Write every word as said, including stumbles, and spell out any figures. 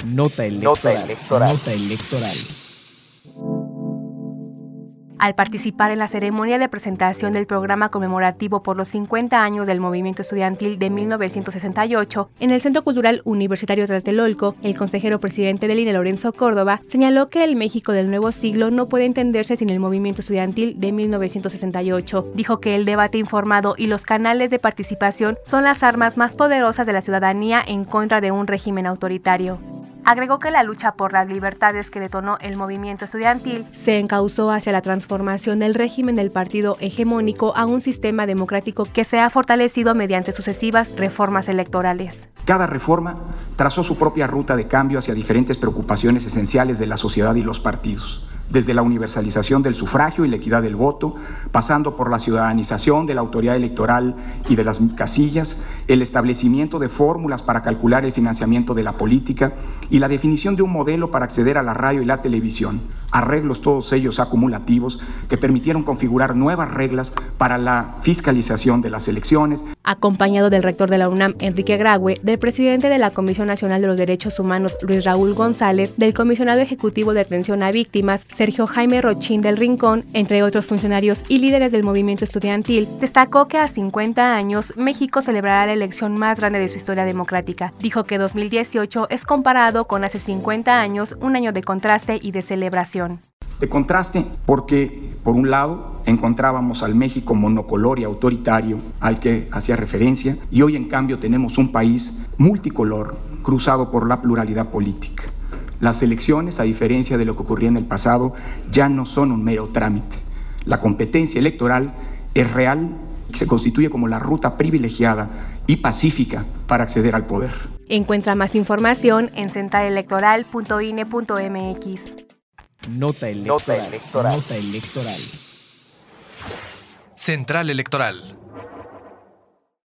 Nota electoral. Nota electoral. Nota electoral. Al participar en la ceremonia de presentación del programa conmemorativo por los cincuenta años del movimiento estudiantil de mil novecientos sesenta y ocho, en el Centro Cultural Universitario Tlatelolco, el consejero presidente del I N E, Lorenzo Córdoba, señaló que el México del nuevo siglo no puede entenderse sin el movimiento estudiantil de mil novecientos sesenta y ocho. Dijo que el debate informado y los canales de participación son las armas más poderosas de la ciudadanía en contra de un régimen autoritario. Agregó que la lucha por las libertades que detonó el movimiento estudiantil se encauzó hacia la transformación del régimen del partido hegemónico a un sistema democrático que se ha fortalecido mediante sucesivas reformas electorales. Cada reforma trazó su propia ruta de cambio hacia diferentes preocupaciones esenciales de la sociedad y los partidos, desde la universalización del sufragio y la equidad del voto, pasando por la ciudadanización de la autoridad electoral y de las casillas, el establecimiento de fórmulas para calcular el financiamiento de la política y la definición de un modelo para acceder a la radio y la televisión, arreglos todos ellos acumulativos que permitieron configurar nuevas reglas para la fiscalización de las elecciones. Acompañado del rector de la UNAM, Enrique Graue, del presidente de la Comisión Nacional de los Derechos Humanos, Luis Raúl González, del comisionado ejecutivo de atención a víctimas, Sergio Jaime Rochín del Rincón, entre otros funcionarios y líderes del movimiento estudiantil, destacó que a cincuenta años México celebrará la elección más grande de su historia democrática. Dijo que dos mil dieciocho es comparado con hace cincuenta años, un año de contraste y de celebración. De contraste porque, por un lado, encontrábamos al México monocolor y autoritario al que hacía referencia, y hoy en cambio tenemos un país multicolor, cruzado por la pluralidad política. Las elecciones, a diferencia de lo que ocurría en el pasado, ya no son un mero trámite. La competencia electoral es real y se constituye como la ruta privilegiada y pacífica para acceder al poder. Encuentra más información en central electoral punto i n e punto m x. Nota electoral. Nota electoral. Nota electoral. Central Electoral.